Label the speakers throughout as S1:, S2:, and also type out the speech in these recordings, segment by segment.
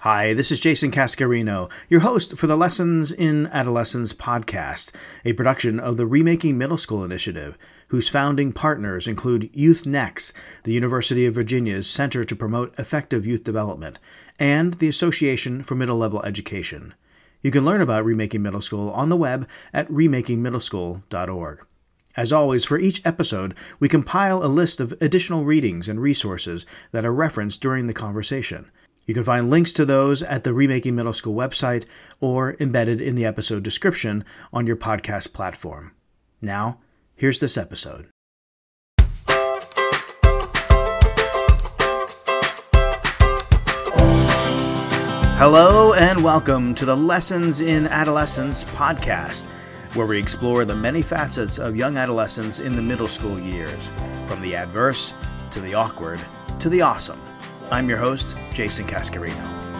S1: Hi, this is Jason Cascarino, your host for the Lessons in Adolescence podcast, a production of the Remaking Middle School Initiative, whose founding partners include Youth Next, the University of Virginia's Center to Promote Effective Youth Development, and the Association for Middle Level Education. You can learn about Remaking Middle School on the web at remakingmiddleschool.org. As always, for each episode, we compile a list of additional readings and resources that are referenced during the conversation. You can find links to those at the Remaking Middle School website or embedded in the episode description on your podcast platform. Now, here's this episode. Hello and welcome to the Lessons in Adolescence podcast, where we explore the many facets of young adolescents in the middle school years, from the adverse to the awkward to the awesome. I'm your host, Jason Cascarino.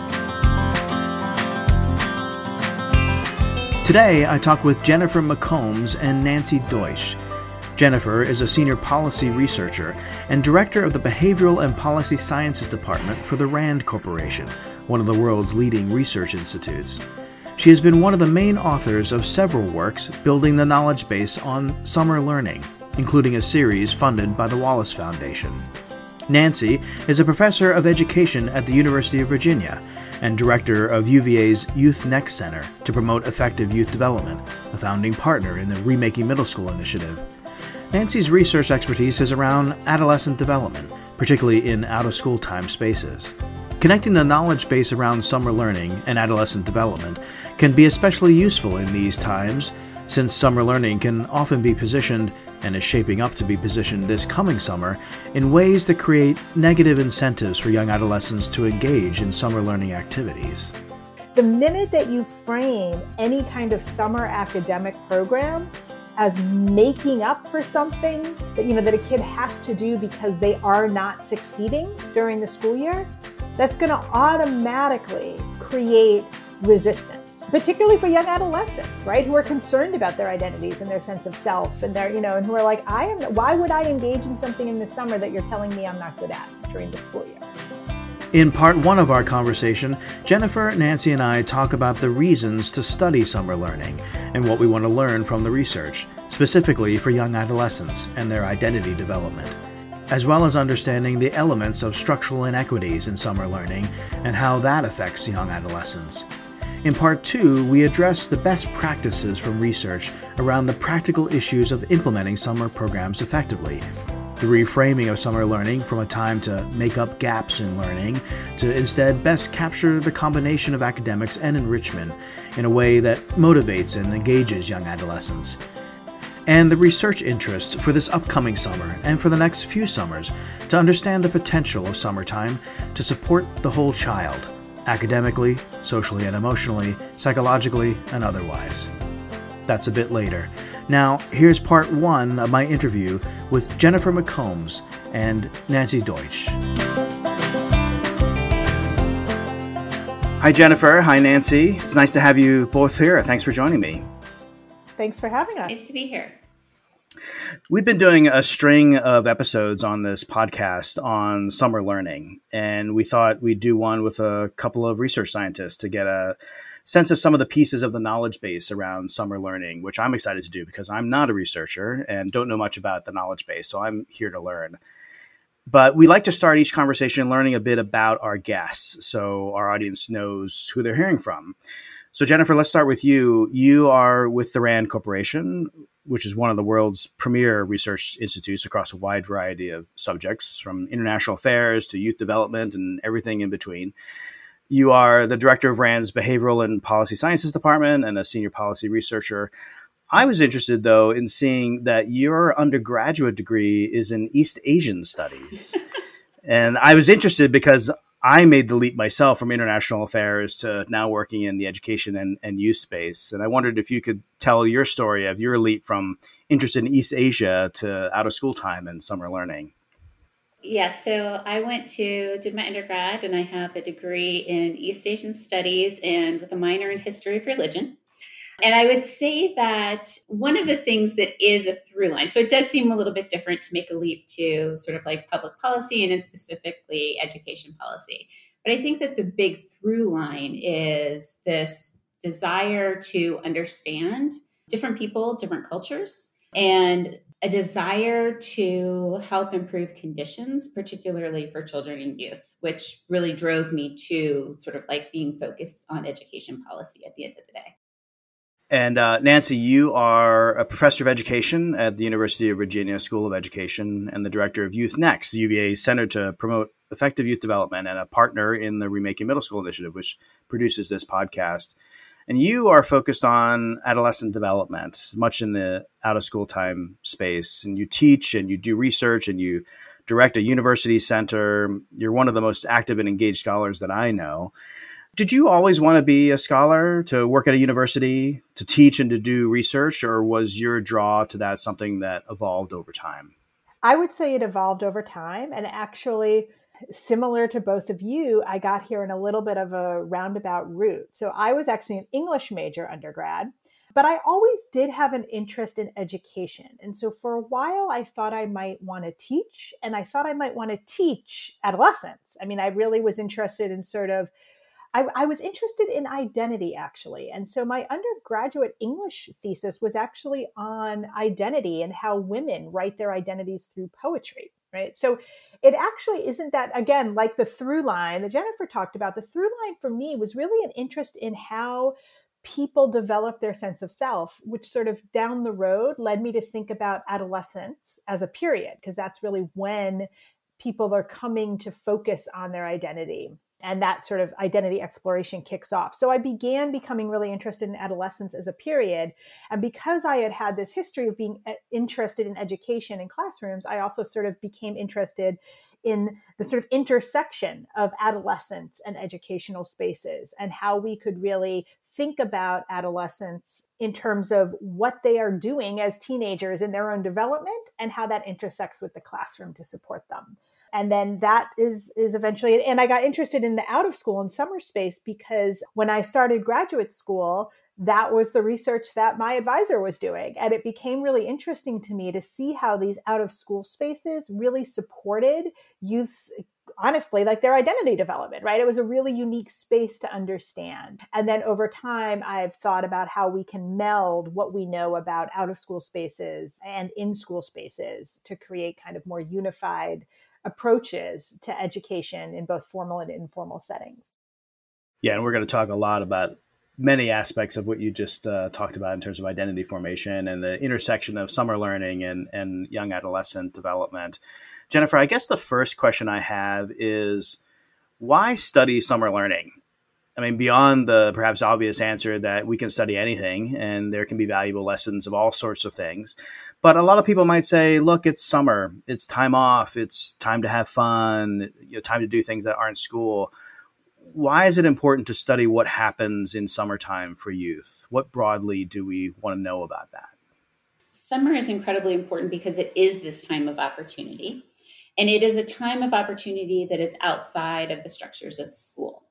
S1: Today, I talk with Jennifer McCombs and Nancy Deutsch. Jennifer is a senior policy researcher and director of the Behavioral and Policy Sciences Department for the RAND Corporation, one of the world's leading research institutes. She has been one of the main authors of several works building the knowledge base on summer learning, including a series funded by the Wallace Foundation. Nancy is a professor of education at the University of Virginia and director of UVA's Youth Next Center to Promote Effective Youth Development, a founding partner in the Remaking Middle School Initiative. Nancy's research expertise is around adolescent development, particularly in out-of-school time spaces. Connecting the knowledge base around summer learning and adolescent development can be especially useful in these times, since summer learning can often be positioned, and is shaping up to be positioned this coming summer, in ways that create negative incentives for young adolescents to engage in summer learning activities.
S2: The minute that you frame any kind of summer academic program as making up for something that a kid has to do because they are not succeeding during the school year, that's going to automatically create resistance. Particularly for young adolescents, right, who are concerned about their identities and their sense of self, and and who are like, why would I engage in something in the summer that you're telling me I'm not good at during the school year?
S1: In part one of our conversation, Jennifer, Nancy, and I talk about the reasons to study summer learning and what we want to learn from the research, specifically for young adolescents and their identity development, as well as understanding the elements of structural inequities in summer learning and how that affects young adolescents. In part two, we address the best practices from research around the practical issues of implementing summer programs effectively, the reframing of summer learning from a time to make up gaps in learning to instead best capture the combination of academics and enrichment in a way that motivates and engages young adolescents, and the research interest for this upcoming summer and for the next few summers to understand the potential of summertime to support the whole child, academically, socially and emotionally, psychologically, and otherwise. That's a bit later. Now, here's part one of my interview with Jennifer McCombs and Nancy Deutsch. Hi, Jennifer. Hi, Nancy. It's nice to have you both here. Thanks for joining me.
S2: Thanks for having us.
S3: Nice to be here.
S1: We've been doing a string of episodes on this podcast on summer learning, and we thought we'd do one with a couple of research scientists to get a sense of some of the pieces of the knowledge base around summer learning, which I'm excited to do because I'm not a researcher and don't know much about the knowledge base, so I'm here to learn. But we like to start each conversation learning a bit about our guests so our audience knows who they're hearing from. So Jennifer, let's start with you. You are with the RAND Corporation, which is one of the world's premier research institutes across a wide variety of subjects, from international affairs to youth development and everything in between. You are the director of RAND's Behavioral and Policy Sciences Department and a senior policy researcher. I was interested, though, in seeing that your undergraduate degree is in East Asian Studies. And I was interested because I made the leap myself from international affairs to now working in the education and youth space. And I wondered if you could tell your story of your leap from interest in East Asia to out of school time and summer learning.
S3: Yeah, so I did my undergrad, and I have a degree in East Asian Studies and with a minor in History of Religion. And I would say that one of the things that is a through line, so it does seem a little bit different to make a leap to sort of like public policy and then specifically education policy. But I think that the big through line is this desire to understand different people, different cultures, and a desire to help improve conditions, particularly for children and youth, which really drove me to sort of like being focused on education policy at the end of the day.
S1: And Nancy, you are a professor of education at the University of Virginia School of Education and the director of Youth Next, the UVA's Center to Promote Effective Youth Development, and a partner in the Remaking Middle School Initiative, which produces this podcast. And you are focused on adolescent development, much in the out-of-school time space. And you teach and you do research and you direct a university center. You're one of the most active and engaged scholars that I know. Did you always want to be a scholar, to work at a university, to teach and to do research, or was your draw to that something that evolved over time?
S2: I would say it evolved over time. And actually, similar to both of you, I got here in a little bit of a roundabout route. So I was actually an English major undergrad, but I always did have an interest in education. And so for a while, I thought I might want to teach, and I thought I might want to teach adolescents. I mean, I really was interested in I was interested in identity, actually. And so my undergraduate English thesis was actually on identity and how women write their identities through poetry, right? So it actually isn't that, again, like the through line that Jennifer talked about. The through line for me was really an interest in how people develop their sense of self, which sort of down the road led me to think about adolescence as a period, because that's really when people are coming to focus on their identity. And that sort of identity exploration kicks off. So I began becoming really interested in adolescence as a period. And because I had had this history of being interested in education in classrooms, I also sort of became interested in the sort of intersection of adolescence and educational spaces, and how we could really think about adolescents in terms of what they are doing as teenagers in their own development and how that intersects with the classroom to support them. And then that is eventually, and I got interested in the out of school and summer space because when I started graduate school, that was the research that my advisor was doing. And it became really interesting to me to see how these out of school spaces really supported youth's, honestly, like their identity development, right? It was a really unique space to understand. And then over time, I've thought about how we can meld what we know about out of school spaces and in school spaces to create kind of more unified approaches to education in both formal and informal settings.
S1: Yeah, and we're going to talk a lot about many aspects of what you just talked about in terms of identity formation and the intersection of summer learning and young adolescent development. Jennifer, I guess the first question I have is, why study summer learning? I mean, beyond the perhaps obvious answer that we can study anything and there can be valuable lessons of all sorts of things. But a lot of people might say, look, it's summer, it's time off, it's time to have fun, time to do things that aren't school. Why is it important to study what happens in summertime for youth? What broadly do we want to know about that?
S3: Summer is incredibly important because it is this time of opportunity. And it is a time of opportunity that is outside of the structures of school.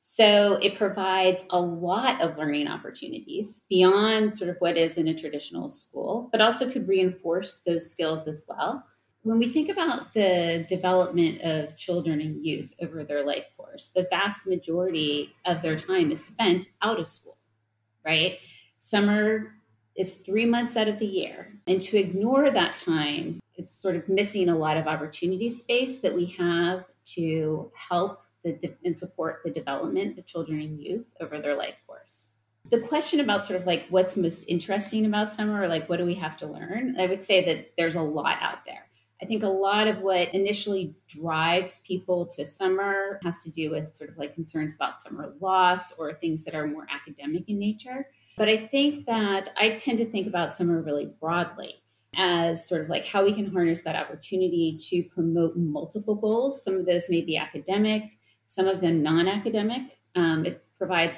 S3: So it provides a lot of learning opportunities beyond sort of what is in a traditional school, but also could reinforce those skills as well. When we think about the development of children and youth over their life course, the vast majority of their time is spent out of school, right? Summer is 3 months out of the year. And to ignore that time is sort of missing a lot of opportunity space that we have to help and support the development of children and youth over their life course. The question about sort of like what's most interesting about summer, or like what do we have to learn? I would say that there's a lot out there. I think a lot of what initially drives people to summer has to do with sort of like concerns about summer loss or things that are more academic in nature. But I think that I tend to think about summer really broadly as sort of like how we can harness that opportunity to promote multiple goals. Some of those may be academic, some of them non-academic. It provides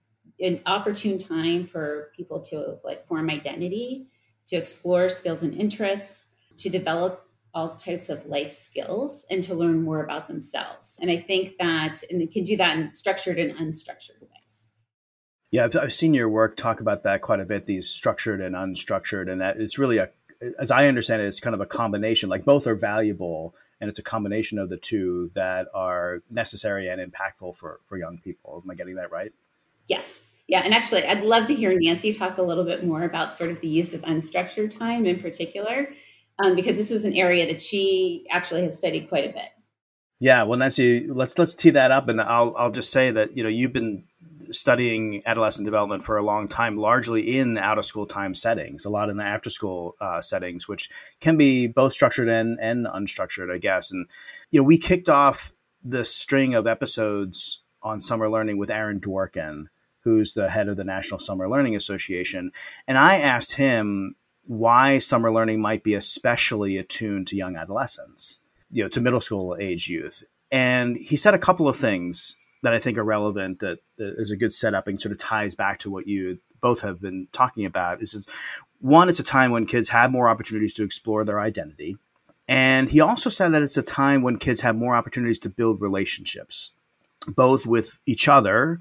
S3: an opportune time for people to like form identity, to explore skills and interests, to develop all types of life skills, and to learn more about themselves. And I think that, and it can do that in structured and unstructured ways.
S1: Yeah, I've seen your work talk about that quite a bit, these structured and unstructured, and that it's really as I understand it, it's kind of a combination, like both are valuable And it's a combination of the two that are necessary and impactful for young people. Am I getting that right?
S3: Yes. Yeah. And actually, I'd love to hear Nancy talk a little bit more about sort of the use of unstructured time in particular, because this is an area that she actually has studied quite a bit.
S1: Yeah, well, Nancy, let's tee that up, and I'll just say that you've been studying adolescent development for a long time, largely in out of school time settings, a lot in the after school settings, which can be both structured and unstructured, I guess. And we kicked off the string of episodes on summer learning with Aaron Dworkin, who's the head of the National Summer Learning Association, and I asked him why summer learning might be especially attuned to young adolescents, to middle school age youth. And he said a couple of things that I think are relevant, that is a good setup and sort of ties back to what you both have been talking about. Is one, it's a time when kids have more opportunities to explore their identity. And he also said that it's a time when kids have more opportunities to build relationships, both with each other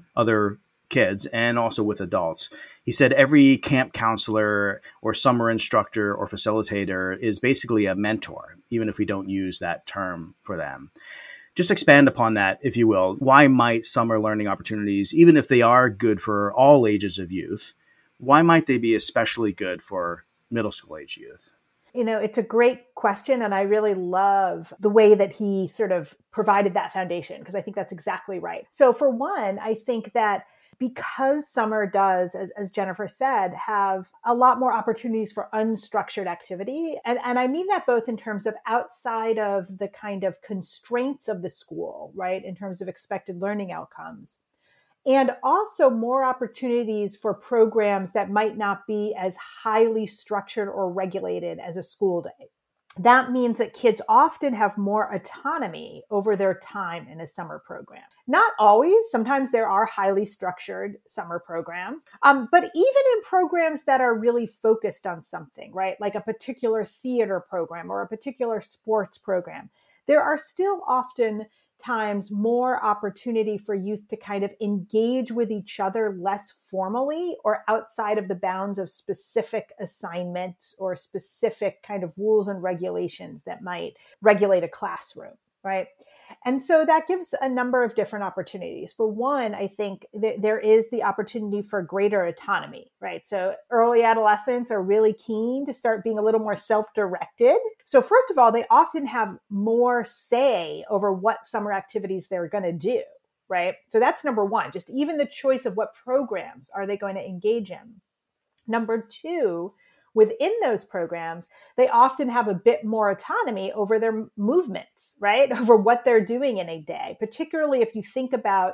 S1: kids, and also with adults. He said every camp counselor or summer instructor or facilitator is basically a mentor, even if we don't use that term for them. Just expand upon that, if you will. Why might summer learning opportunities, even if they are good for all ages of youth, why might they be especially good for middle school age youth?
S2: It's a great question. And I really love the way that he sort of provided that foundation, because I think that's exactly right. So for one, I think that because summer does, as Jennifer said, have a lot more opportunities for unstructured activity. And I mean that both in terms of outside of the kind of constraints of the school, right, in terms of expected learning outcomes, and also more opportunities for programs that might not be as highly structured or regulated as a school day. That means that kids often have more autonomy over their time in a summer program. Not always. Sometimes there are highly structured summer programs. But even in programs that are really focused on something, right? Like a particular theater program or a particular sports program, there are still often times more opportunity for youth to kind of engage with each other less formally or outside of the bounds of specific assignments or specific kind of rules and regulations that might regulate a classroom, right? And so that gives a number of different opportunities. For one, I think that there is the opportunity for greater autonomy, right? So early adolescents are really keen to start being a little more self-directed. So first of all, they often have more say over what summer activities they're going to do, right? So that's number one, just even the choice of what programs are they going to engage in. Number two, within those programs, they often have a bit more autonomy over their movements, right? Over what they're doing in a day, particularly if you think about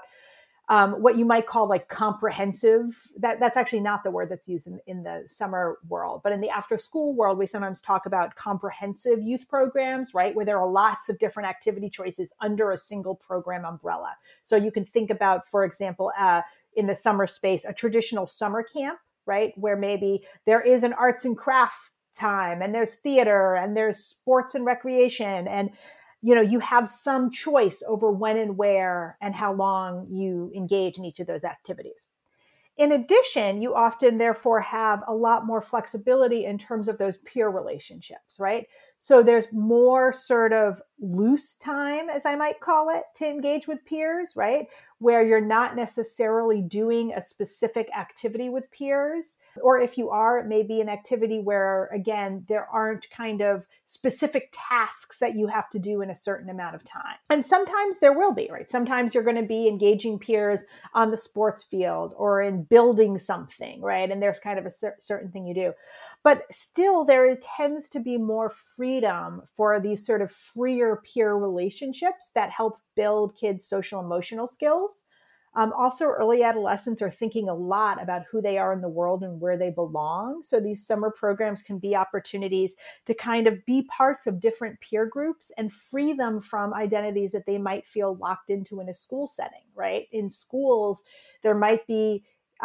S2: what you might call like comprehensive. That's actually not the word that's used in the summer world, but in the after school world, we sometimes talk about comprehensive youth programs, right? Where there are lots of different activity choices under a single program umbrella. So you can think about, for example, in the summer space, a traditional summer camp, right? Where maybe there is an arts and crafts time and there's theater and there's sports and recreation. And, you have some choice over when and where and how long you engage in each of those activities. In addition, you often therefore have a lot more flexibility in terms of those peer relationships, right? So there's more sort of loose time, as I might call it, to engage with peers, right? Where you're not necessarily doing a specific activity with peers. Or if you are, it may be an activity where, again, there aren't kind of specific tasks that you have to do in a certain amount of time. And sometimes there will be, right? Sometimes you're going to be engaging peers on the sports field or in building something, right? And there's kind of a certain thing you do. But still, there tends to be more freedom for these sort of freer peer relationships that helps build kids' social emotional skills. Also, early adolescents are thinking a lot about who they are in the world and where they belong. So these summer programs can be opportunities to kind of be parts of different peer groups and free them from identities that they might feel locked into in a school setting, right? In schools, there might be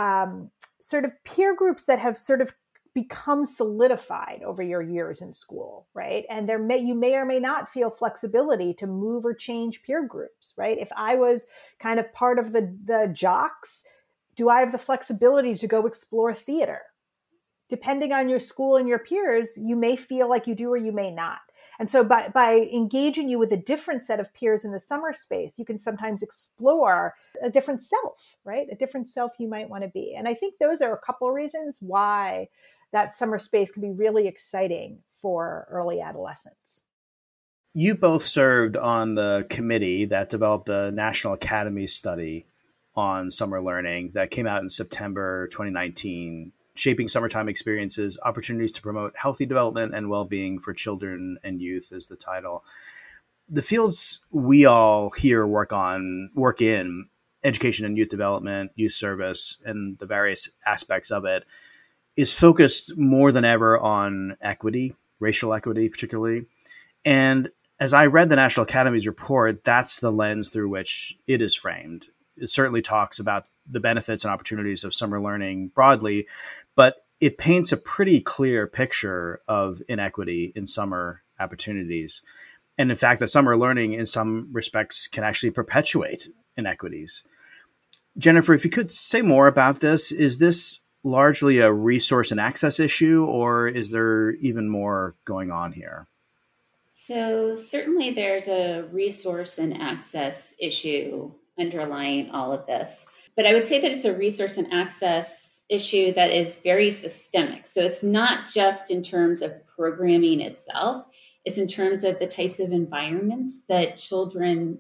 S2: sort of peer groups that have sort of become solidified over your years in school, right? And you may or may not feel flexibility to move or change peer groups, right? If I was kind of part of the jocks, do I have the flexibility to go explore theater? Depending on your school and your peers, you may feel like you do or you may not. And so by engaging you with a different set of peers in the summer space, you can sometimes explore a different self, right? A different self you might want to be. And I think those are a couple of reasons why that summer space can be really exciting for early adolescents.
S1: You both served on the committee that developed the National Academy study on summer learning that came out in September 2019, Shaping Summertime Experiences, Opportunities to Promote Healthy Development and Well-Being for Children and Youth is the title. The fields we all here work in, education and youth development, youth service, and the various aspects of it, is focused more than ever on equity, racial equity particularly. And as I read the National Academy's report, that's the lens through which it is framed. It certainly talks about the benefits and opportunities of summer learning broadly, but it paints a pretty clear picture of inequity in summer opportunities. And in fact, that summer learning in some respects can actually perpetuate inequities. Jennifer, if you could say more about this, is this largely a resource and access issue, or is there even more going on here?
S3: So certainly there's a resource and access issue underlying all of this. But I would say that it's a resource and access issue that is very systemic. So it's not just in terms of programming itself, it's in terms of the types of environments that children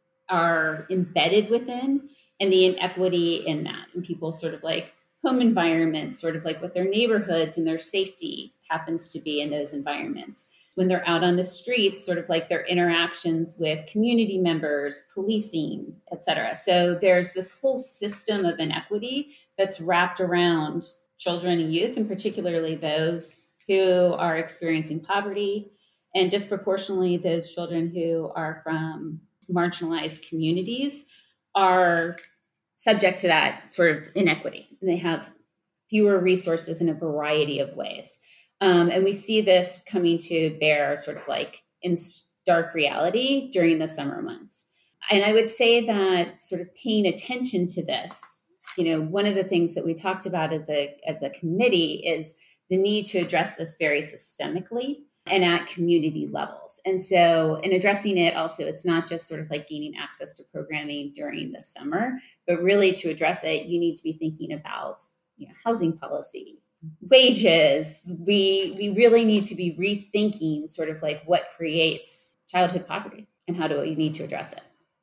S3: are embedded within and the inequity in that. And people sort of like home environments, sort of like what their neighborhoods and their safety happens to be in those environments. When they're out on the streets, sort of like their interactions with community members, policing, et cetera. So there's this whole system of inequity that's wrapped around children and youth, and particularly those who are experiencing poverty, and disproportionately those children who are from marginalized communities are subject to that sort of inequity. And they have fewer resources in a variety of ways. And we see this coming to bear sort of like in stark reality during the summer months. And I would say that sort of paying attention to this, one of the things that we talked about as a committee is the need to address this very systemically and at community levels. And so in addressing it also, it's not just sort of like gaining access to programming during the summer, but really to address it, you need to be thinking about housing policy, wages. We really need to be rethinking sort of like what creates childhood poverty and how do we need to address it.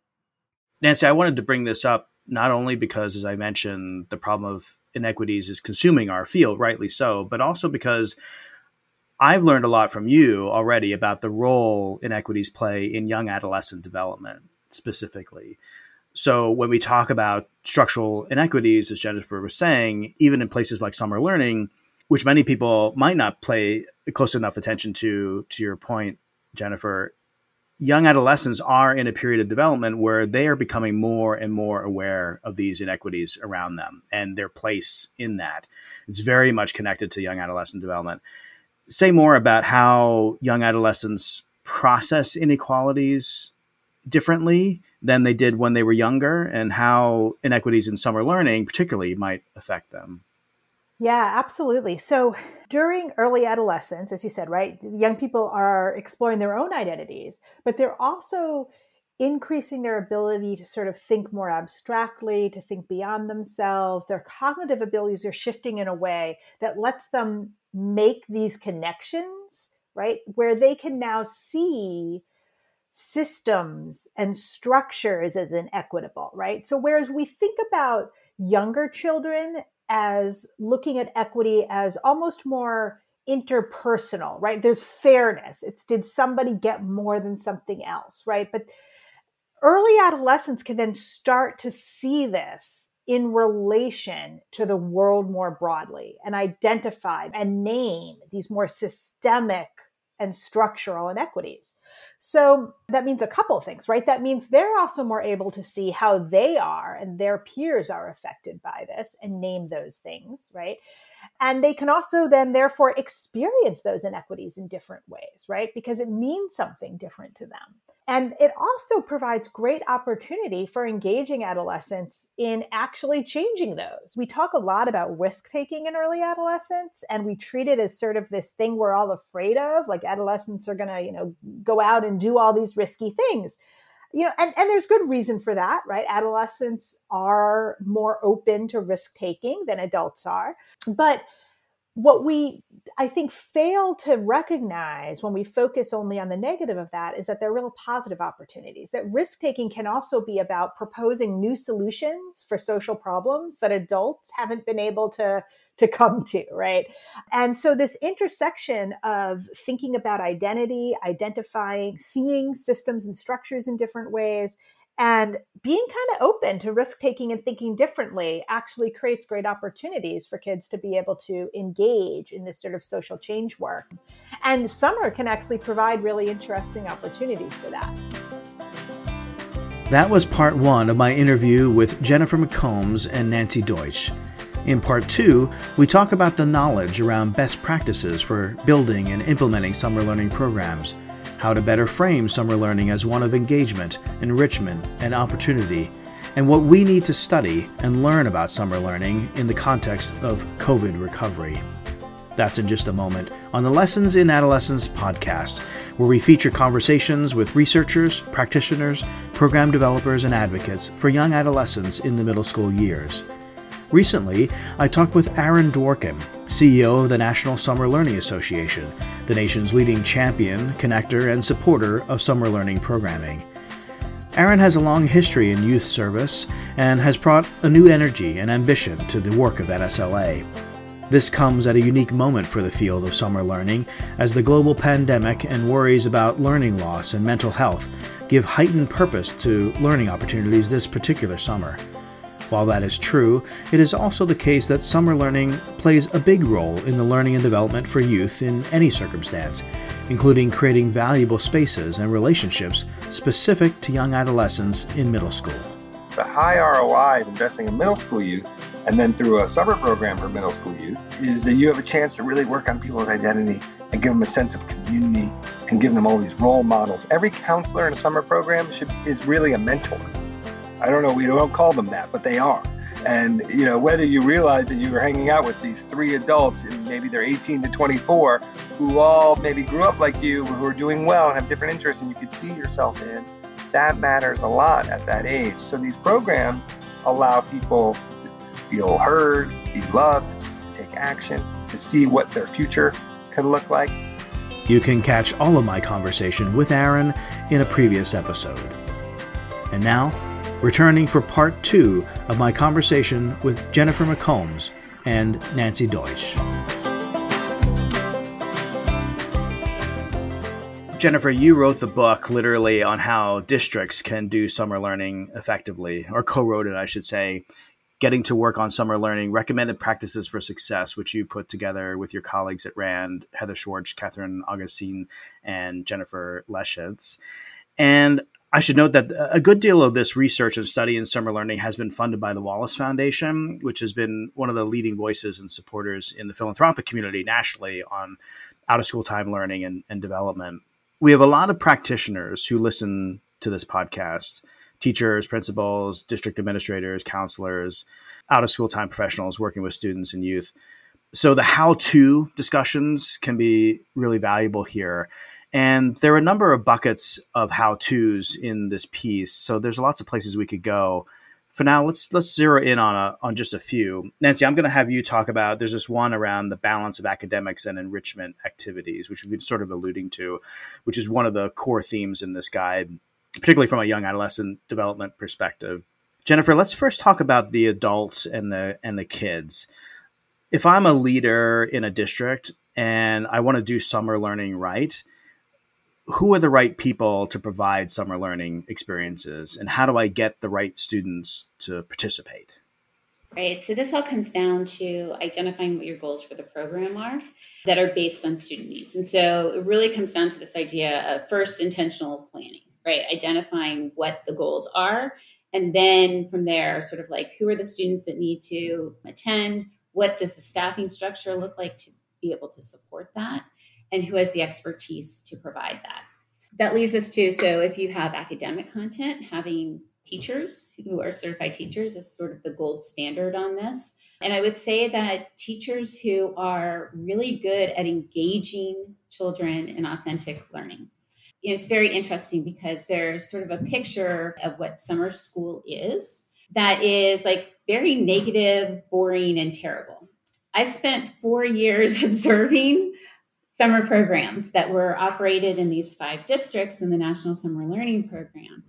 S1: Nancy, I wanted to bring this up not only because, as I mentioned, the problem of inequities is consuming our field, rightly so, but also because I've learned a lot from you already about the role inequities play in young adolescent development specifically. So when we talk about structural inequities, as Jennifer was saying, even in places like summer learning, which many people might not pay close enough attention to your point, Jennifer, young adolescents are in a period of development where they are becoming more and more aware of these inequities around them and their place in that. It's very much connected to young adolescent development. Say more about how young adolescents process inequalities differently than they did when they were younger, and how inequities in summer learning particularly might affect them.
S2: Yeah, absolutely. So during early adolescence, as you said, right, young people are exploring their own identities, but they're also increasing their ability to sort of think more abstractly, to think beyond themselves. Their cognitive abilities are shifting in a way that lets them make these connections, right, where they can now see systems and structures as inequitable, right? So whereas we think about younger children as looking at equity as almost more interpersonal, right? There's fairness. It's did somebody get more than something else, right? But early adolescents can then start to see this in relation to the world more broadly and identify and name these more systemic and structural inequities. So that means a couple of things, right? That means they're also more able to see how they are and their peers are affected by this and name those things, right? And they can also then therefore experience those inequities in different ways, right? Because it means something different to them. And it also provides great opportunity for engaging adolescents in actually changing those. We talk a lot about risk-taking in early adolescence, and we treat it as sort of this thing we're all afraid of, like adolescents are going to, go out and do all these risky things. And there's good reason for that, right? Adolescents are more open to risk-taking than adults are. But what we, I think, fail to recognize when we focus only on the negative of that is that there are real positive opportunities. That risk-taking can also be about proposing new solutions for social problems that adults haven't been able to come to, right? And so this intersection of thinking about identity, identifying, seeing systems and structures in different ways, and being kind of open to risk-taking and thinking differently actually creates great opportunities for kids to be able to engage in this sort of social change work. And summer can actually provide really interesting opportunities for that.
S1: That was part one of my interview with Jennifer McCombs and Nancy Deutsch. In part two, we talk about the knowledge around best practices for building and implementing summer learning programs, how to better frame summer learning as one of engagement, enrichment, and opportunity, and what we need to study and learn about summer learning in the context of COVID recovery. That's in just a moment on the Lessons in Adolescence podcast, where we feature conversations with researchers, practitioners, program developers, and advocates for young adolescents in the middle school years. Recently, I talked with Aaron Dworkin, CEO of the National Summer Learning Association, the nation's leading champion, connector, and supporter of summer learning programming. Aaron has a long history in youth service and has brought a new energy and ambition to the work of NSLA. This comes at a unique moment for the field of summer learning, as the global pandemic and worries about learning loss and mental health give heightened purpose to learning opportunities this particular summer. While that is true, it is also the case that summer learning plays a big role in the learning and development for youth in any circumstance, including creating valuable spaces and relationships specific to young adolescents in middle school.
S4: The high ROI of investing in middle school youth, and then through a summer program for middle school youth, is that you have a chance to really work on people's identity and give them a sense of community and give them all these role models. Every counselor in a summer program is really a mentor. I don't know, we don't call them that, but they are. And, whether you realize that you were hanging out with these three adults, and maybe they're 18 to 24, who all maybe grew up like you, who are doing well and have different interests and you could see yourself in, that matters a lot at that age. So these programs allow people to feel heard, be loved, take action, to see what their future can look like.
S1: You can catch all of my conversation with Aaron in a previous episode. And now, returning for part two of my conversation with Jennifer McCombs and Nancy Deutsch. Jennifer, you wrote the book literally on how districts can do summer learning effectively, or co-wrote it, I should say, Getting to Work on Summer Learning, Recommended Practices for Success, which you put together with your colleagues at RAND, Heather Schwartz, Catherine Augustine, and Jennifer Leschitz. And I should note that a good deal of this research and study in summer learning has been funded by the Wallace Foundation, which has been one of the leading voices and supporters in the philanthropic community nationally on out-of-school time learning and development. We have a lot of practitioners who listen to this podcast, teachers, principals, district administrators, counselors, out-of-school time professionals working with students and youth. So the how-to discussions can be really valuable here. And there are a number of buckets of how-tos in this piece. So there's lots of places we could go. For now, let's zero in on just a few. Nancy, I'm going to have you talk about, there's this one around the balance of academics and enrichment activities, which we've been sort of alluding to, which is one of the core themes in this guide, particularly from a young adolescent development perspective. Jennifer, let's first talk about the adults and the kids. If I'm a leader in a district and I want to do summer learning right, who are the right people to provide summer learning experiences, and how do I get the right students to participate?
S3: Right. So this all comes down to identifying what your goals for the program are that are based on student needs. And so it really comes down to this idea of first intentional planning, right? Identifying what the goals are. And then from there, sort of like, who are the students that need to attend? What does the staffing structure look like to be able to support that? And who has the expertise to provide that? That leads us to, so if you have academic content, having teachers who are certified teachers is sort of the gold standard on this. And I would say that teachers who are really good at engaging children in authentic learning. It's very interesting because there's sort of a picture of what summer school is that is like very negative, boring, and terrible. I spent 4 years observing summer programs that were operated in these 5 districts in the National Summer Learning Program.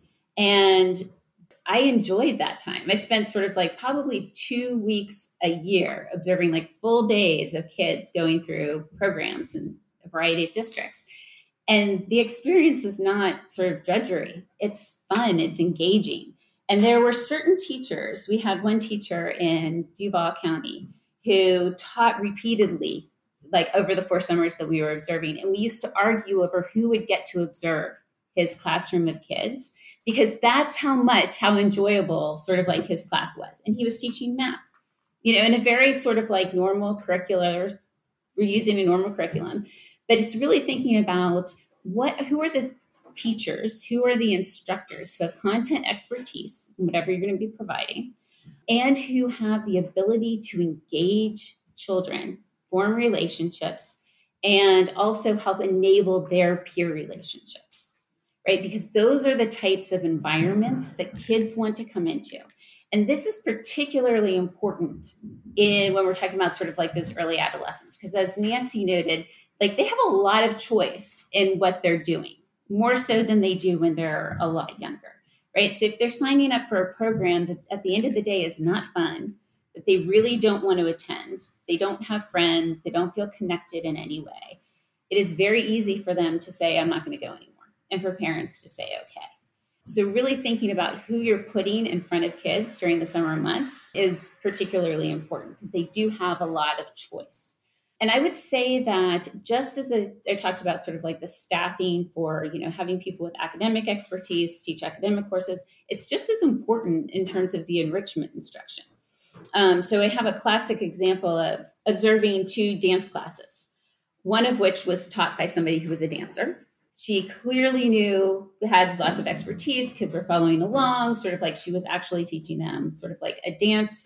S3: And I enjoyed that time. I spent sort of like probably 2 weeks a year observing like full days of kids going through programs in a variety of districts. And the experience is not sort of drudgery. It's fun, it's engaging. And there were certain teachers. We had one teacher in Duval County who taught repeatedly, like over the 4 summers that we were observing. And we used to argue over who would get to observe his classroom of kids, because that's how enjoyable sort of like his class was. And he was teaching math, in a very sort of like normal curricular, we're using a normal curriculum, but it's really thinking about who are the teachers, who are the instructors who have content expertise in whatever you're going to be providing, and who have the ability to engage children, form relationships, and also help enable their peer relationships, right? Because those are the types of environments that kids want to come into. And this is particularly important when we're talking about sort of like those early adolescents, because as Nancy noted, like they have a lot of choice in what they're doing, more so than they do when they're a lot younger, right? So if they're signing up for a program that at the end of the day is not fun, that they really don't want to attend, they don't have friends, they don't feel connected in any way, it is very easy for them to say, I'm not going to go anymore, and for parents to say, okay. So really thinking about who you're putting in front of kids during the summer months is particularly important because they do have a lot of choice. And I would say that just as I talked about sort of like the staffing for, having people with academic expertise teach academic courses, it's just as important in terms of the enrichment instruction. So I have a classic example of observing 2 dance classes, one of which was taught by somebody who was a dancer. She clearly had lots of expertise, kids were following along, sort of like she was actually teaching them sort of like a dance,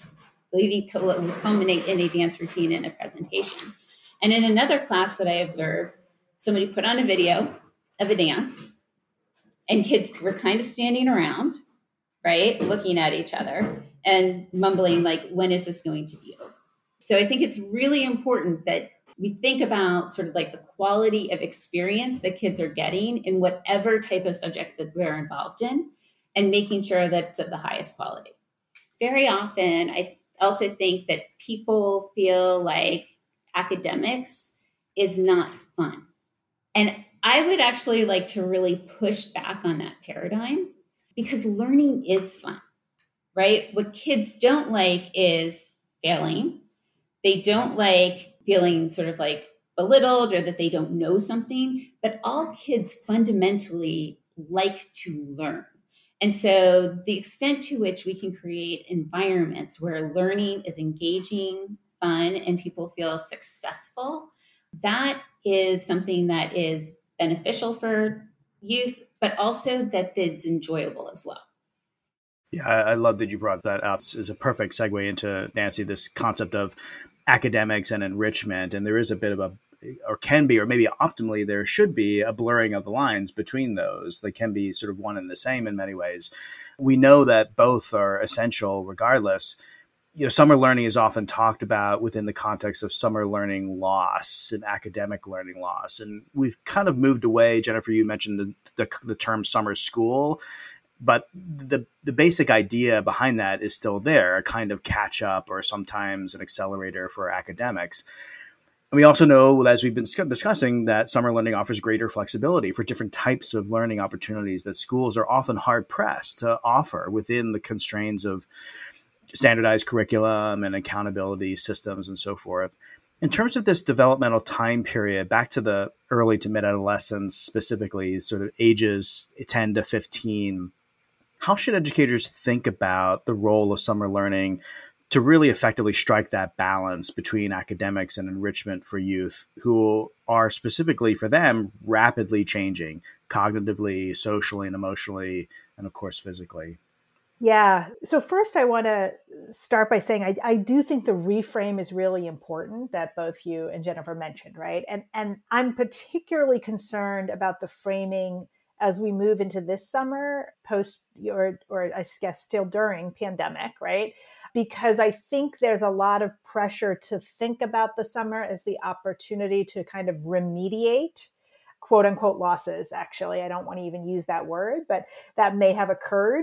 S3: what would culminate in a dance routine and a presentation. And in another class that I observed, somebody put on a video of a dance and kids were kind of standing around, right, looking at each other and mumbling like, when is this going to be over? So I think it's really important that we think about sort of like the quality of experience that kids are getting in whatever type of subject that we're involved in and making sure that it's of the highest quality. Very often, I also think that people feel like academics is not fun. And I would actually like to really push back on that paradigm because learning is fun, right? What kids don't like is failing. They don't like feeling sort of like belittled or that they don't know something, but all kids fundamentally like to learn. And so the extent to which we can create environments where learning is engaging, fun, and people feel successful, that is something that is beneficial for youth, but also that it's enjoyable as well.
S1: Yeah, I love that you brought that up. It's a perfect segue into, Nancy, this concept of academics and enrichment. And there is a bit of or can be, or maybe optimally, there should be a blurring of the lines between those. They can be sort of one and the same in many ways. We know that both are essential regardless. Summer learning is often talked about within the context of summer learning loss and academic learning loss. And we've kind of moved away. Jennifer, you mentioned the term summer school, but the basic idea behind that is still there, a kind of catch up or sometimes an accelerator for academics. And we also know, as we've been discussing, that summer learning offers greater flexibility for different types of learning opportunities that schools are often hard pressed to offer within the constraints of standardized curriculum and accountability systems and so forth. In terms of this developmental time period, back to the early to mid-adolescence, specifically sort of ages 10 to 15, how should educators think about the role of summer learning to really effectively strike that balance between academics and enrichment for youth who are specifically for them rapidly changing cognitively, socially, and emotionally, and of course, physically?
S2: Yeah. So first, I want to start by saying I do think the reframe is really important that both you and Jennifer mentioned, right? And I'm particularly concerned about the framing as we move into this summer, post or I guess still during pandemic, right? Because I think there's a lot of pressure to think about the summer as the opportunity to kind of remediate quote unquote losses. Actually, I don't want to even use that word, but that may have occurred.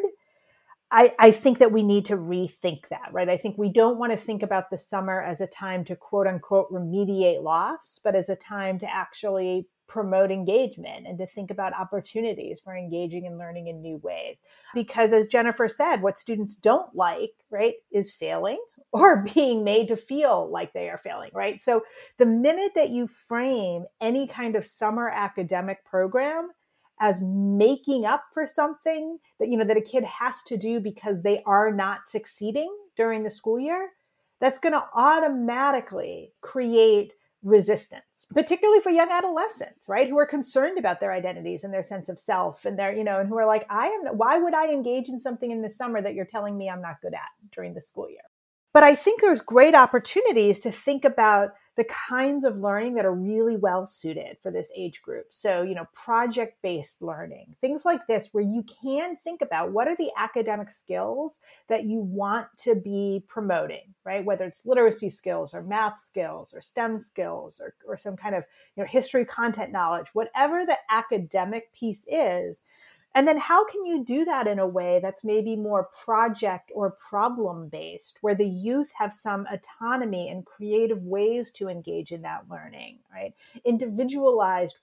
S2: I think that we need to rethink that, right? I think we don't want to think about the summer as a time to quote unquote remediate loss, but as a time to actually promote engagement and to think about opportunities for engaging and learning in new ways. Because as Jennifer said, what students don't like, right, is failing or being made to feel like they are failing, right? So the minute that you frame any kind of summer academic program as making up for something that, that a kid has to do because they are not succeeding during the school year, that's going to automatically create resistance, particularly for young adolescents, right? Who are concerned about their identities and their sense of self and their, and who are like, why would I engage in something in the summer that you're telling me I'm not good at during the school year? But I think there's great opportunities to think about the kinds of learning that are really well suited for this age group. So, project-based learning, things like this, where you can think about what are the academic skills that you want to be promoting, right? Whether it's literacy skills or math skills or STEM skills or some kind of, history content knowledge, whatever the academic piece is. And then how can you do that in a way that's maybe more project or problem based, where the youth have some autonomy and creative ways to engage in that learning, right? Individualized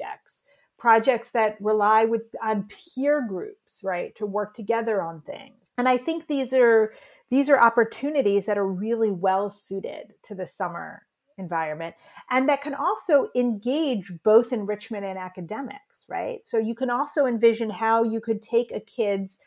S2: projects that rely on peer groups, right, to work together on things. And I think these are opportunities that are really well suited to the summer environment, and that can also engage both enrichment and academics, right? So you can also envision how you could take a kid's,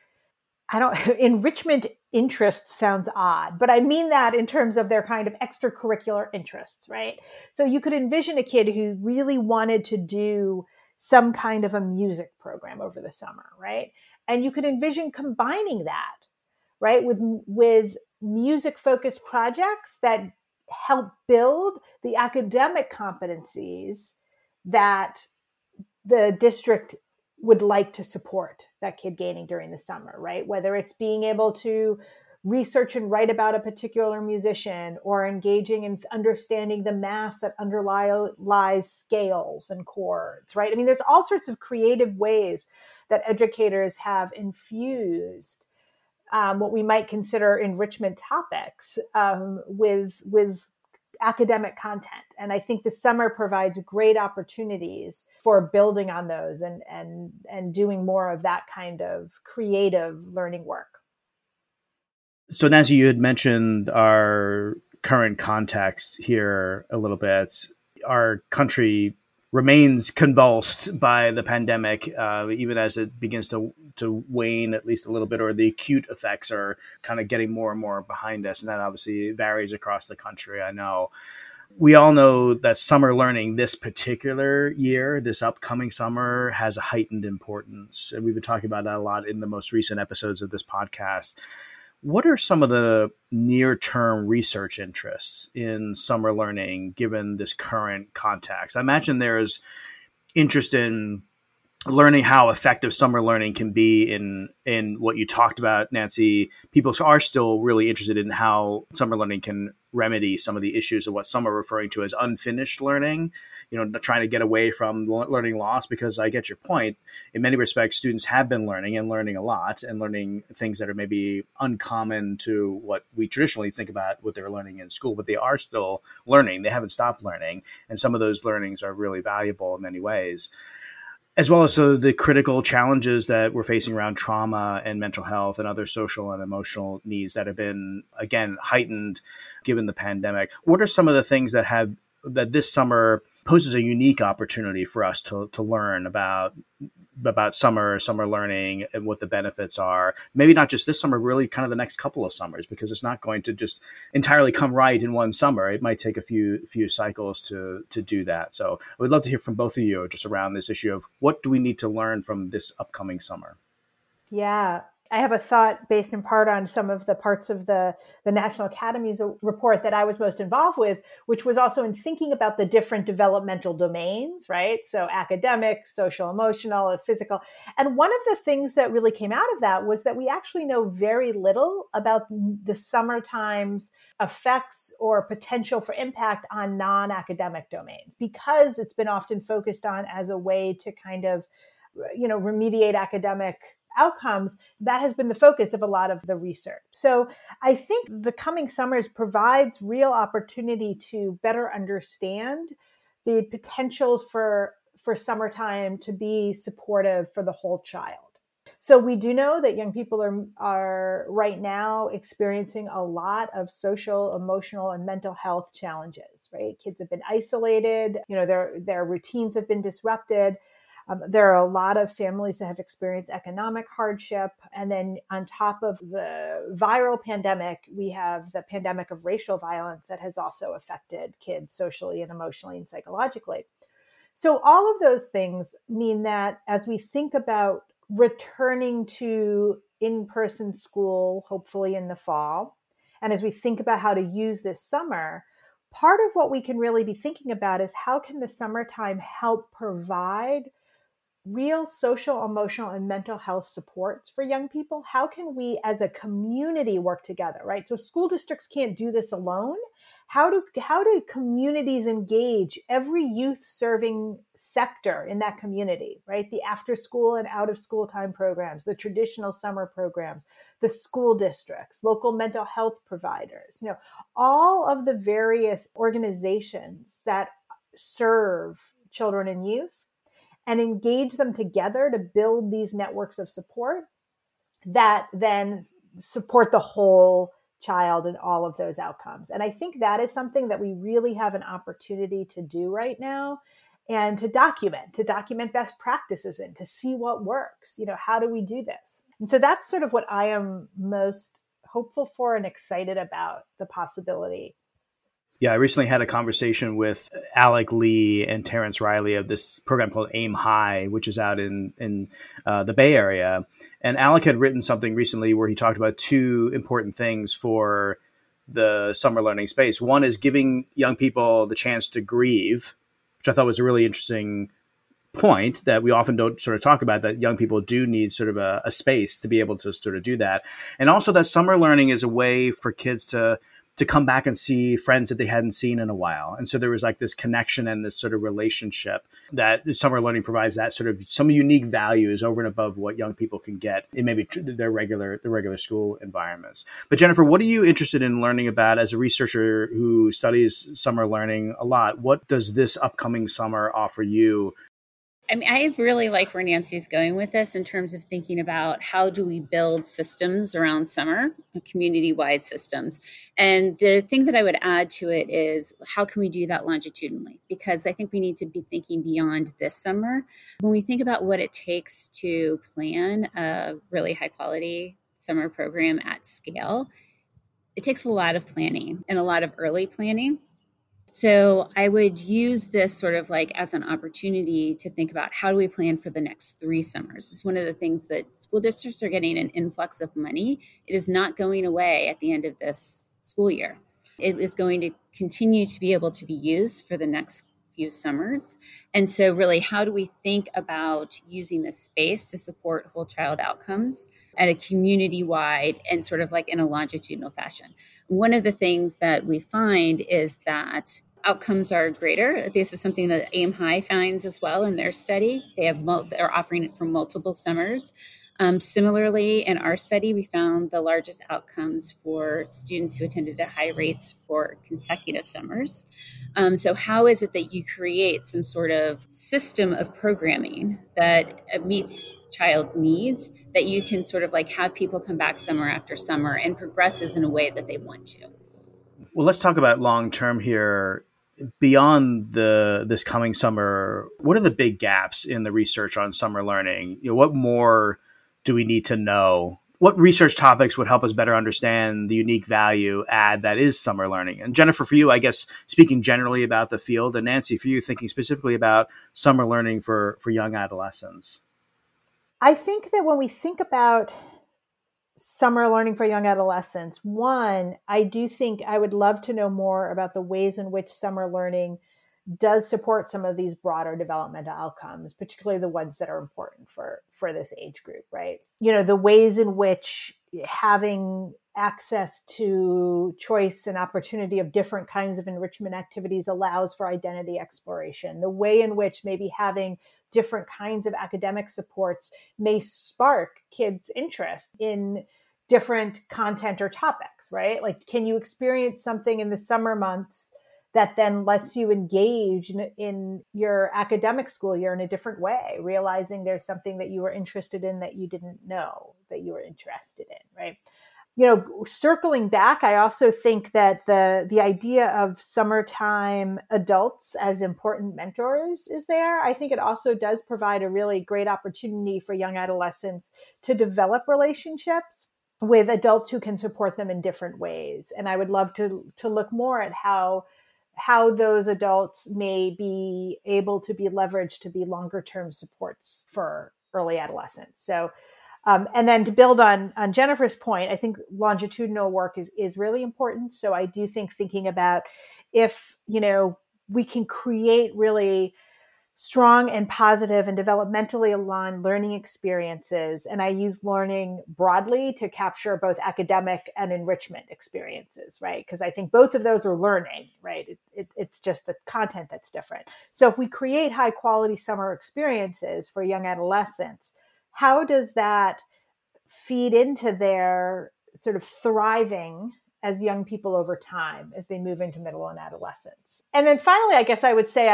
S2: enrichment interest sounds odd, but I mean that in terms of their kind of extracurricular interests, right? So you could envision a kid who really wanted to do some kind of a music program over the summer, right? And you could envision combining that, right, with music-focused projects that help build the academic competencies that the district would like to support that kid gaining during the summer, right? Whether it's being able to research and write about a particular musician or engaging in understanding the math that underlies scales and chords, right? I mean, there's all sorts of creative ways that educators have infused what we might consider enrichment topics with academic content. And I think the summer provides great opportunities for building on those and doing more of that kind of creative learning work.
S1: So Nancy, you had mentioned our current context here a little bit. Our country remains convulsed by the pandemic, even as it begins to wane at least a little bit, or the acute effects are kind of getting more and more behind us. And that obviously varies across the country, I know. We all know that summer learning this particular year, this upcoming summer, has a heightened importance. And we've been talking about that a lot in the most recent episodes of this podcast. What are some of the near-term research interests in summer learning given this current context? I imagine there's interest in learning how effective summer learning can be in what you talked about, Nancy. People are still really interested in how summer learning can remedy some of the issues of what some are referring to as unfinished learning, trying to get away from learning loss, because I get your point. In many respects, students have been learning a lot and learning things that are maybe uncommon to what we traditionally think about what they're learning in school, but they are still learning. They haven't stopped learning. And some of those learnings are really valuable in many ways, as well as the critical challenges that we're facing around trauma and mental health and other social and emotional needs that have been, again, heightened given the pandemic. What are some of the things that have that this summer poses a unique opportunity for us to learn about summer learning and what the benefits are. Maybe not just this summer, really kind of the next couple of summers, because it's not going to just entirely come right in one summer. It might take a few cycles to do that. So I would love to hear from both of you just around this issue of what do we need to learn from this upcoming summer?
S2: Yeah. I have a thought based in part on some of the parts of the National Academy's report that I was most involved with, which was also in thinking about the different developmental domains, right? So academic, social, emotional, and physical. And one of the things that really came out of that was that we actually know very little about the summertime's effects or potential for impact on non-academic domains, because it's been often focused on as a way to kind of, remediate academic outcomes. That has been the focus of a lot of the research. So I think the coming summers provides real opportunity to better understand the potentials for summertime to be supportive for the whole child. So we do know that young people are right now experiencing a lot of social, emotional, and mental health challenges, right? Kids have been isolated, their routines have been disrupted. There are a lot of families that have experienced economic hardship. And then on top of the viral pandemic, we have the pandemic of racial violence that has also affected kids socially and emotionally and psychologically. So all of those things mean that as we think about returning to in-person school, hopefully in the fall, and as we think about how to use this summer, part of what we can really be thinking about is how can the summertime help provide real social, emotional, and mental health supports for young people? How can we as a community work together, right? So school districts can't do this alone. How do communities engage every youth serving sector in that community, right? The after school and out of school time programs, the traditional summer programs, the school districts, local mental health providers, all of the various organizations that serve children and youth, and engage them together to build these networks of support that then support the whole child and all of those outcomes. And I think that is something that we really have an opportunity to do right now, and to document best practices and to see what works. How do we do this? And so that's sort of what I am most hopeful for and excited about the possibility.
S1: Yeah, I recently had a conversation with Alec Lee and Terrence Riley of this program called Aim High, which is out in the Bay Area. And Alec had written something recently where he talked about two important things for the summer learning space. One is giving young people the chance to grieve, which I thought was a really interesting point that we often don't sort of talk about, that young people do need sort of a space to be able to sort of do that. And also that summer learning is a way for kids to come back and see friends that they hadn't seen in a while. And so there was like this connection and this sort of relationship that summer learning provides, that sort of some unique values over and above what young people can get in maybe their regular school environments. But Jennifer, what are you interested in learning about as a researcher who studies summer learning a lot? What does this upcoming summer offer you?
S3: I really like where Nancy's going with this in terms of thinking about how do we build systems around summer, community-wide systems. And the thing that I would add to it is how can we do that longitudinally? Because I think we need to be thinking beyond this summer. When we think about what it takes to plan a really high-quality summer program at scale, it takes a lot of planning and a lot of early planning. So I would use this sort of like as an opportunity to think about how do we plan for the next 3 summers. It's one of the things that school districts are getting an influx of money. It is not going away at the end of this school year. It is going to continue to be able to be used for the next few summers. And so really, how do we think about using this space to support whole child outcomes at a community-wide and sort of like in a longitudinal fashion? One of the things that we find is that outcomes are greater. This is something that Aim High finds as well in their study. They're offering it for multiple summers. Similarly, in our study, we found the largest outcomes for students who attended at high rates for consecutive summers. So how is it that you create some sort of system of programming that meets child needs, that you can sort of like have people come back summer after summer and progresses in a way that they want to?
S1: Well, let's talk about long-term here. beyond this coming summer, what are the big gaps in the research on summer learning? What more do we need to know? What research topics would help us better understand the unique value add that is summer learning? And Jennifer, for you, I guess, speaking generally about the field, and Nancy, for you, thinking specifically about summer learning for young adolescents.
S2: I think that when we think about summer learning for young adolescents, one, I do think I would love to know more about the ways in which summer learning does support some of these broader developmental outcomes, particularly the ones that are important for this age group, right? The ways in which having access to choice and opportunity of different kinds of enrichment activities allows for identity exploration, the way in which maybe having different kinds of academic supports may spark kids' interest in different content or topics, right? Like, can you experience something in the summer months that then lets you engage in your academic school year in a different way, realizing there's something that you were interested in that you didn't know that you were interested in, right? Circling back, I also think that the idea of summertime adults as important mentors is there. I think it also does provide a really great opportunity for young adolescents to develop relationships with adults who can support them in different ways. And I would love to look more at how those adults may be able to be leveraged to be longer term supports for early adolescence. So, and then to build on Jennifer's point, I think longitudinal work is really important. So I do think thinking about if, we can create really strong and positive and developmentally aligned learning experiences. And I use learning broadly to capture both academic and enrichment experiences, right? Because I think both of those are learning, right? It's just the content that's different. So if we create high quality summer experiences for young adolescents, how does that feed into their sort of thriving as young people over time as they move into middle and adolescence? And then finally, I guess I would say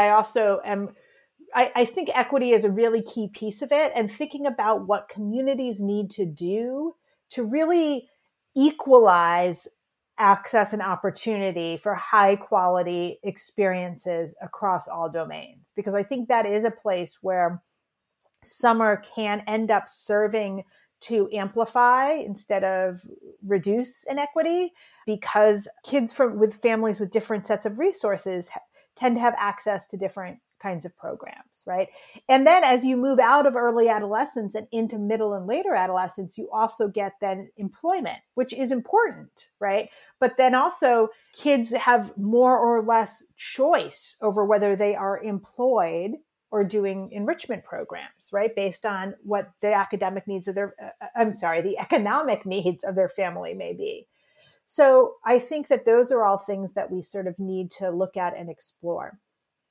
S2: I think equity is a really key piece of it, and thinking about what communities need to do to really equalize access and opportunity for high quality experiences across all domains. Because I think that is a place where summer can end up serving to amplify instead of reduce inequity, because kids with families with different sets of resources tend to have access to different kinds of programs, right? And then as you move out of early adolescence and into middle and later adolescence, you also get then employment, which is important, right? But then also kids have more or less choice over whether they are employed or doing enrichment programs, right? Based on what the academic needs of the economic needs of their family may be. So I think that those are all things that we sort of need to look at and explore.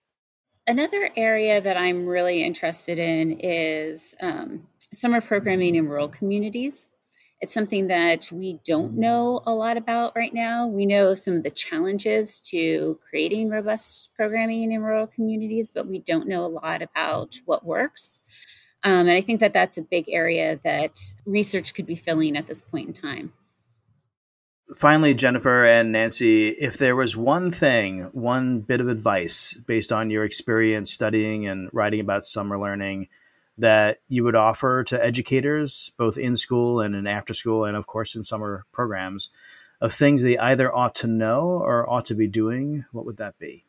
S3: Another area that I'm really interested in is summer programming in rural communities. It's something that we don't know a lot about right now. We know some of the challenges to creating robust programming in rural communities, but we don't know a lot about what works. And I think that that's a big area that research could be filling at this point in time.
S1: Finally, Jennifer and Nancy, if there was one bit of advice based on your experience studying and writing about summer learning that you would offer to educators, both in school and in after school, and of course in summer programs, of things they either ought to know or ought to be doing, what would that be?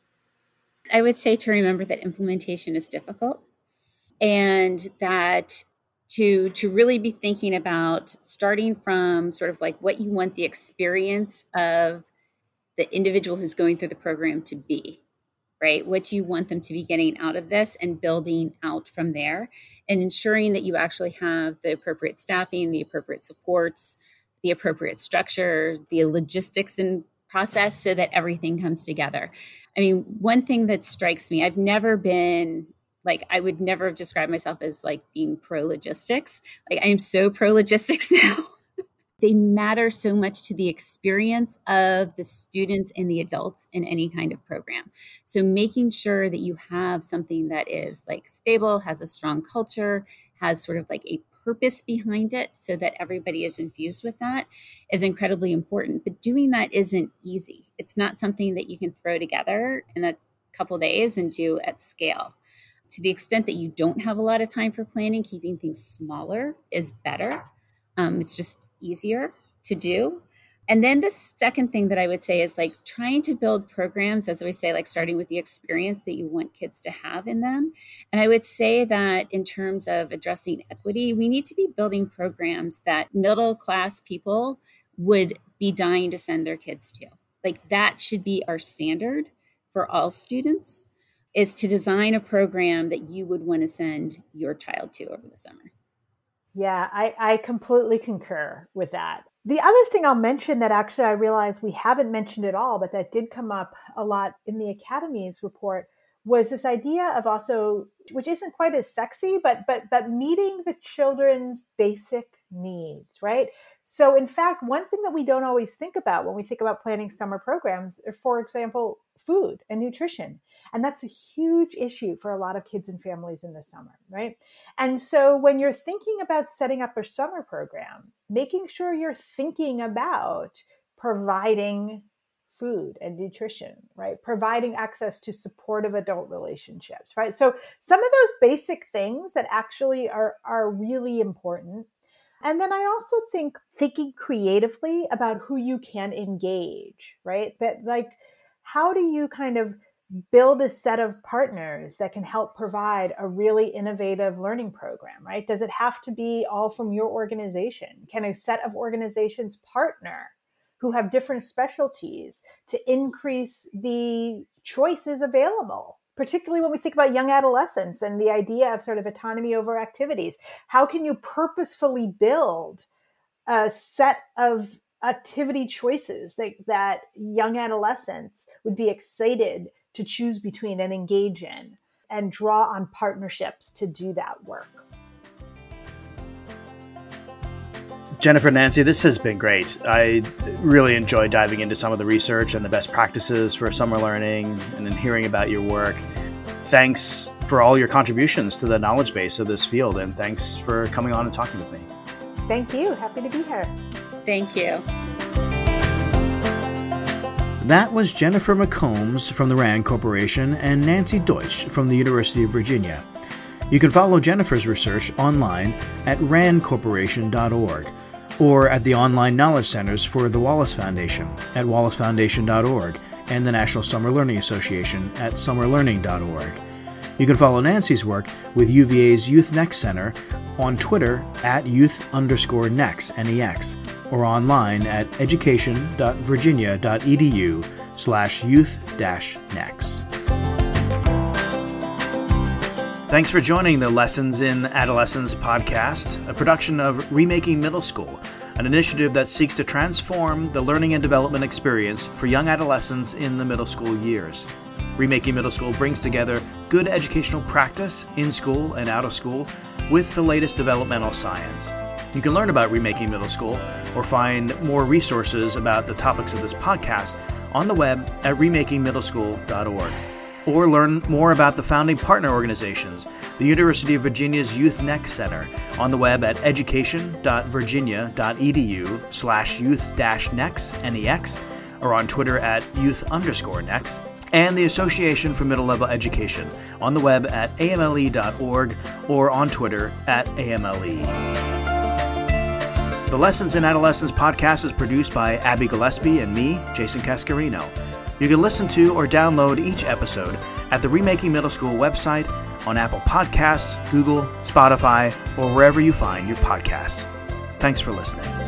S3: I would say to remember that implementation is difficult, and that to really be thinking about starting from sort of like what you want the experience of the individual who's going through the program to be, right? What do you want them to be getting out of this, and building out from there, and ensuring that you actually have the appropriate staffing, the appropriate supports, the appropriate structure, the logistics and process so that everything comes together. I mean, one thing that strikes me, I would never have described myself as like being pro logistics. Like, I am so pro logistics now. They matter so much to the experience of the students and the adults in any kind of program. So making sure that you have something that is like stable, has a strong culture, has sort of like a purpose behind it so that everybody is infused with that is incredibly important. But doing that isn't easy. It's not something that you can throw together in a couple days and do at scale. To the extent that you don't have a lot of time for planning, keeping things smaller is better. It's just easier to do. And then the second thing that I would say is like trying to build programs, as we say, like starting with the experience that you want kids to have in them. And I would say that in terms of addressing equity, we need to be building programs that middle class people would be dying to send their kids to. Like that should be our standard for all students, is to design a program that you would want to send your child to over the summer.
S2: Yeah, I completely concur with that. The other thing I'll mention that actually I realized we haven't mentioned at all, but that did come up a lot in the Academy's report, was this idea of also, which isn't quite as sexy, but meeting the children's basic needs, right? So in fact, one thing that we don't always think about when we think about planning summer programs are, for example, food and nutrition. And that's a huge issue for a lot of kids and families in the summer, right? And so when you're thinking about setting up a summer program, making sure you're thinking about providing food and nutrition, right? Providing access to supportive adult relationships, right? So some of those basic things that actually are really important. And then I also think thinking creatively about who you can engage, right? That like, how do you kind of build a set of partners that can help provide a really innovative learning program, right? Does it have to be all from your organization? Can a set of organizations partner who have different specialties to increase the choices available, particularly when we think about young adolescents and the idea of sort of autonomy over activities? How can you purposefully build a set of activity choices that young adolescents would be excited to choose between and engage in, and draw on partnerships to do that work?
S1: Jennifer, Nancy, this has been great. I really enjoyed diving into some of the research and the best practices for summer learning and then hearing about your work. Thanks for all your contributions to the knowledge base of this field, and thanks for coming on and talking with me.
S2: Thank you. Happy to be here.
S3: Thank you.
S1: That was Jennifer McCombs from the RAND Corporation and Nancy Deutsch from the University of Virginia. You can follow Jennifer's research online at randcorporation.org or at the online knowledge centers for the Wallace Foundation at wallacefoundation.org and the National Summer Learning Association at summerlearning.org. You can follow Nancy's work with UVA's Youth Next Center on Twitter at youth_next, N-E-X, or online at education.virginia.edu/youth-next. Thanks for joining the Lessons in Adolescence podcast, a production of Remaking Middle School, an initiative that seeks to transform the learning and development experience for young adolescents in the middle school years. Remaking Middle School brings together good educational practice in school and out of school with the latest developmental science. You can learn about Remaking Middle School or find more resources about the topics of this podcast on the web at remakingmiddleschool.org. Or learn more about the founding partner organizations, the University of Virginia's Youth Next Center, on the web at education.virginia.edu/youth-next, N-E-X, or on Twitter at youth_next, and the Association for Middle Level Education on the web at amle.org or on Twitter at AMLE. The Lessons in Adolescence podcast is produced by Abby Gillespie and me, Jason Cascarino. You can listen to or download each episode at the Remaking Middle School website, on Apple Podcasts, Google, Spotify, or wherever you find your podcasts. Thanks for listening.